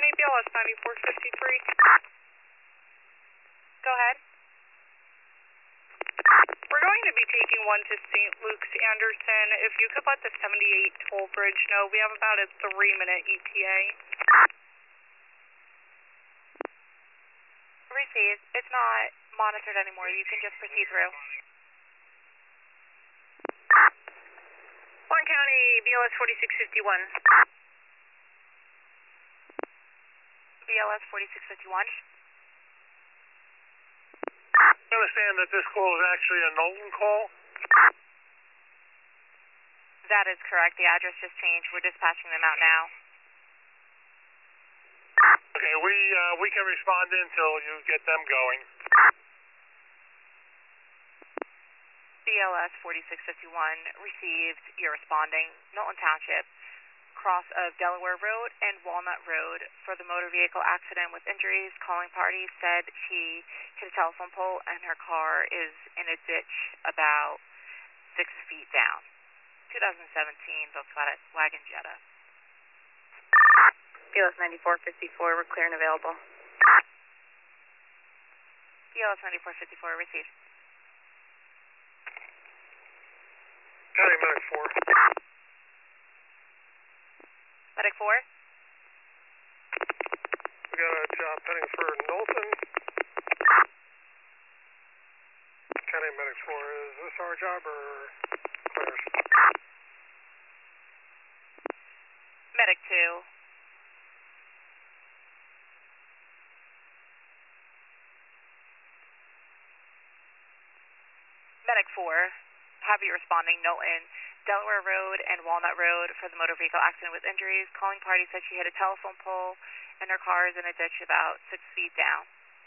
County, BLS 9453. Go ahead. We're going to be taking one to St. Luke's Anderson. If you could let the 78 toll bridge know, we have about a 3-minute ETA. Received. It's not monitored anymore. You can just proceed through. Warren County, BLS 4651. BLS 4651. I understand that this call is actually a Knowlton call. That is correct. The address just changed. We're dispatching them out now. Okay, we can respond until you get them going. BLS 4651 received. You're responding. Knowlton Township, cross of Delaware Road and Walnut Road for the motor vehicle accident with injuries. Calling party said she hit a telephone pole and her car is in a ditch about 6 feet down. 2017 Volkswagen Jetta. BLS 9454, we're clear and available. BLS 9454 received. County Medic 4. Medic 4? We got a job pending for Knowlton. County Medic 4, is this our job or Claire's? Medic 2. Medic 4, have you responding, Knowlton, Delaware Road and Walnut Road for the motor vehicle accident with injuries. Calling party said she hit a telephone pole and her car is in a ditch about 6 feet down.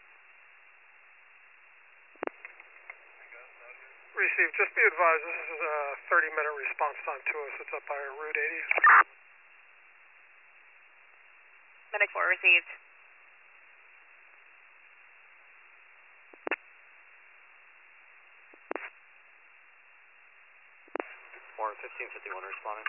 Received. Just be advised, this is a 30-minute response time to us. It's up by Route 80. Medic 4 received. Warren 1551 responding.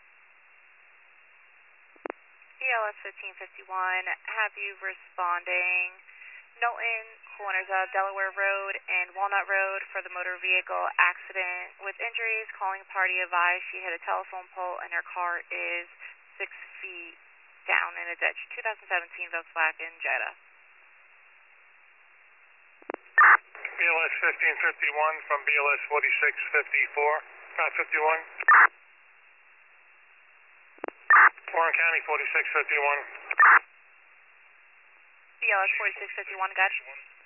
BLS 1551, have you responding? Knowlton, corners of Delaware Road and Walnut Road for the motor vehicle accident with injuries. Calling party advised she hit a telephone pole and her car is 6 feet down in a ditch. 2017 Volkswagen Jetta. BLS 1551 from BLS 4654. 51. Warren County 4651. BLS 4651, gotcha.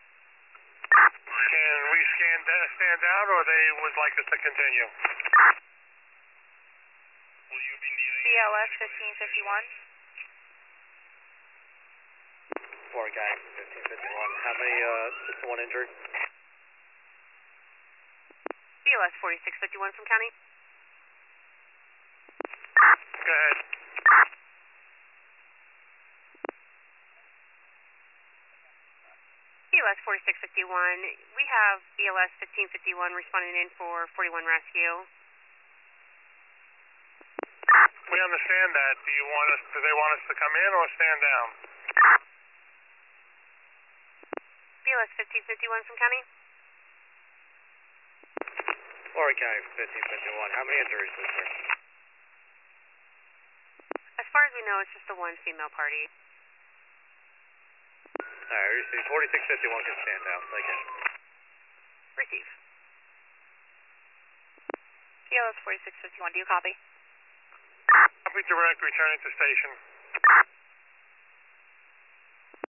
Can we stand down or they would like us to continue? Will you be needing BLS 1551. Warren County 1551. How many, just one injured? BLS 4651 from County. Go ahead. BLS 4651, we have BLS 1551 responding in for 41 rescue. We understand that. Do they want us to come in or stand down? BLS 1551 from County. Warren County 1551. How many injuries is there? As far as we know, it's just the one female party. Alright, receive. 4651 can stand down. Thank you. Receive. BLS 4651, do you copy? Copy direct, returning to station.